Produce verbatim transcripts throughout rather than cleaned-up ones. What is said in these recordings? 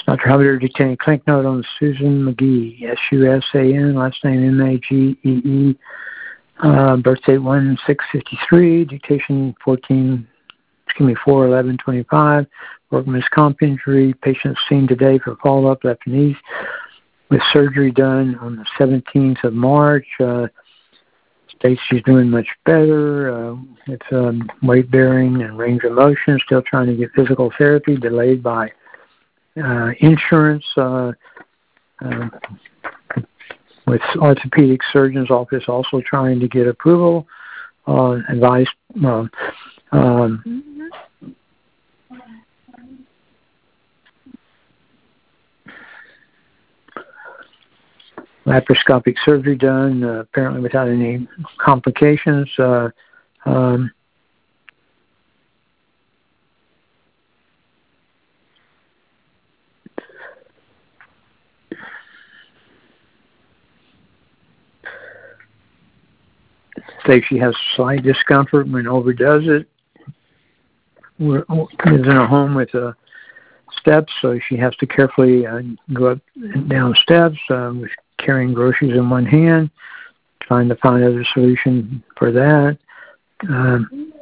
Doctor Halbert dictating clinic note on Susan McGee, S U S A N, last name M A G E E, uh, birth date one six fifty-three, dictation fourteen, excuse me, four eleven twenty-five, workman's comp injury, patient seen today for follow-up, left knee with surgery done on the seventeenth of March. Uh, states she's doing much better. Uh, it's um, weight bearing and range of motion, still trying to get physical therapy, delayed by uh, insurance, uh, uh, with orthopedic surgeon's office also trying to get approval, uh, advice, uh, um, laparoscopic surgery done, uh, apparently without any complications. Uh, um, say she has slight discomfort when overdoes it. We're, lives in a home with uh, steps, so she has to carefully uh, go up and down steps uh, with carrying groceries in one hand, trying to find other solution for that. Um,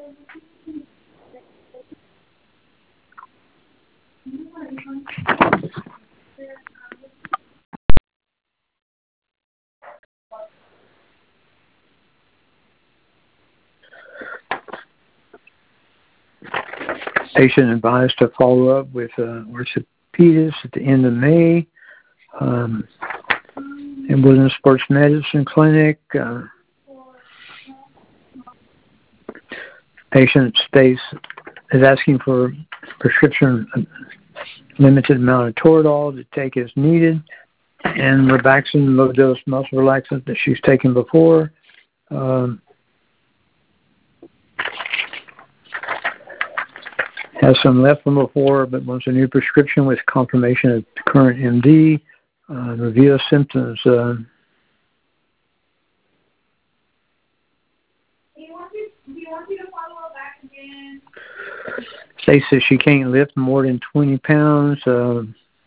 patient advised to follow up with uh, orthopedist at the end of May. Um, in Woodland Sports Medicine Clinic. Uh, patient states is asking for prescription limited amount of Toradol to take as needed, and Robaxin low dose muscle relaxant that she's taken before. Um, has some left from before, but wants a new prescription with confirmation of current M D. Uh, review of symptoms. Uh, Do you want me, do you want me to follow up back again? Stacy says she can't lift more than twenty pounds. Uh,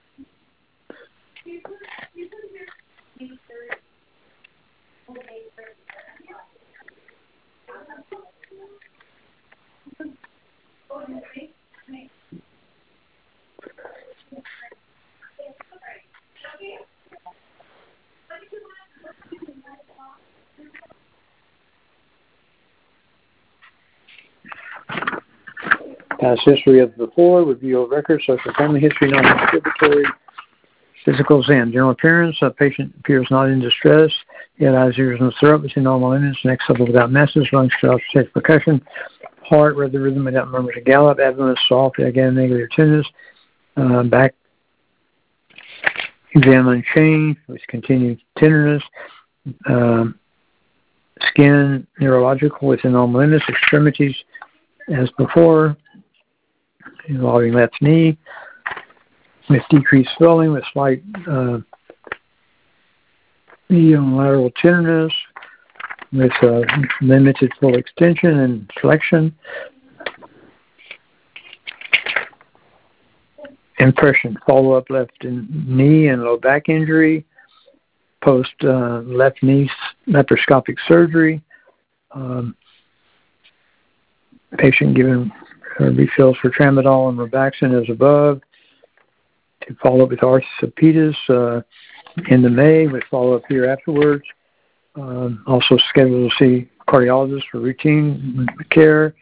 Past history of before, review of records, social family history, non-contributory, physical exam. General appearance, a patient appears not in distress. He had eyes, ears, and throat within normal limits. Neck supple without masses. Lungs without safe percussion. Heart, rather rhythm without murmurs and gallop. Abdomen soft, again, negative tenderness. Uh, back exam unchanged with continued tenderness. Um, skin, neurological within normal limits. Extremities, as before, involving left knee, with decreased swelling, with slight uh, medial and lateral tenderness, with uh, limited full extension and flexion. Impression, follow-up left knee and low back injury, post uh, left knee laparoscopic surgery. Um, patient given uh, refills for tramadol and Robaxin as above. To follow up with orthopedist uh, in the May, with follow-up here afterwards. Um, also scheduled to see cardiologist for routine care.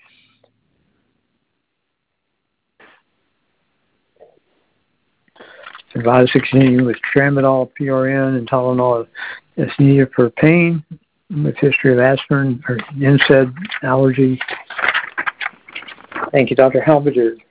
Advised to continue with tramadol, P R N, and Tylenol as needed for pain, with history of aspirin or N SAID allergy. Thank you, Doctor Halbert.